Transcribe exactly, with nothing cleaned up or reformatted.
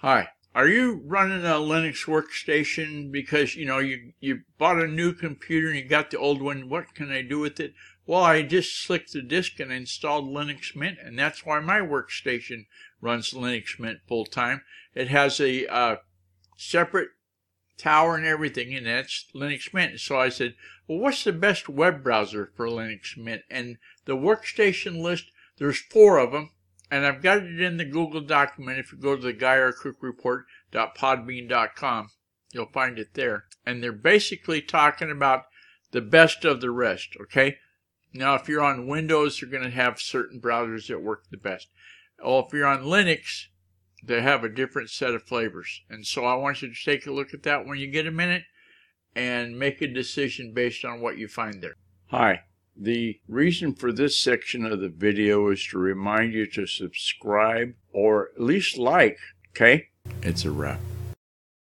Hi. Are you running a Linux workstation because, you know, you, you bought a new computer and you got the old one? What can I do with it? Well, I just slicked the disk and installed Linux Mint, and that's why my workstation runs Linux Mint full time. It has a uh, separate tower and everything, and that's Linux Mint. So I said, well, what's the best web browser for Linux Mint? And the workstation list, there's four of them. And I've got it in the Google document. If you go to the guy r cook report dot podbean dot com, you'll find it there. And they're basically talking about the best of the rest, okay? Now, if you're on Windows, you're going to have certain browsers that work the best. Well, if you're on Linux, they have a different set of flavors. And so I want you to take a look at that when you get a minute and make a decision based on what you find there. Hi. The reason for this section of the video is to remind you to subscribe or at least like, okay? It's a wrap.